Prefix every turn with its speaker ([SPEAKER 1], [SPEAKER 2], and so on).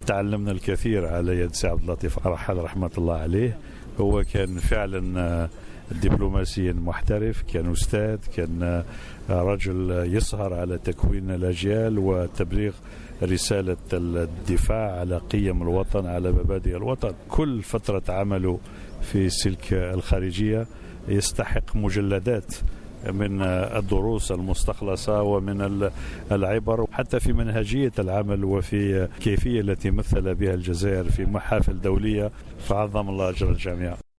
[SPEAKER 1] تعلمنا الكثير على يد سي عبد اللطيف رحل رحمة الله عليه. هو كان فعلا دبلوماسي محترف، كان أستاذ، كان رجل يسهر على تكوين الأجيال وتبليغ رسالة الدفاع على قيم الوطن، على مبادئ الوطن. كل فترة عمله في سلك الخارجية يستحق مجلدات من الدروس المستخلصة ومن العبر، حتى في منهجية العمل وفي كيفية التي مثل بها الجزائر في محافل دولية، فعظم الله أجر الجميع.